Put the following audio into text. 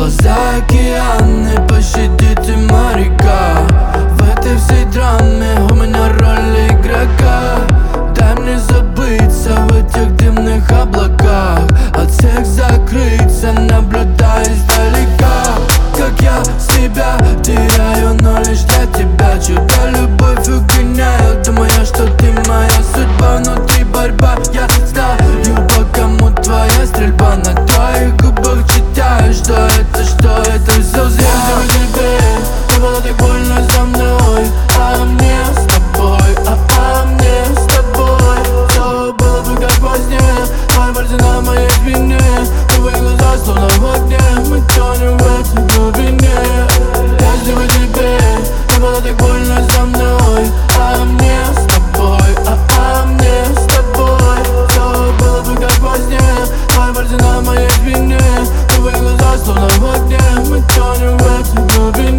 за океаны, пощадите моряка. В этой всей драме у меня роль игрока. Дай мне забыться в этих дымных облаках, от всех закрыться, наблюдая издалека. Как я себя теряю, но лишь для тебя. Чудо любовь угоняю, думаю, что ты моя судьба. Внутри борьба, я знаю, по кому твоя стрельба. На твоих губах читаю, что это все зря. Не было так больно за мной, а мне с тобой, мне с тобой. Все было бы как во сне, твои пальцы на моей спине, твои глаза словно в огне, мы тонем в этой глубине. Если бы тебе не было так больно за мной, а мне с тобой, мне с тобой. Все было бы как во сне, твои пальцы на моей спине, твои глаза словно в огне, мы тонем в этой глубине.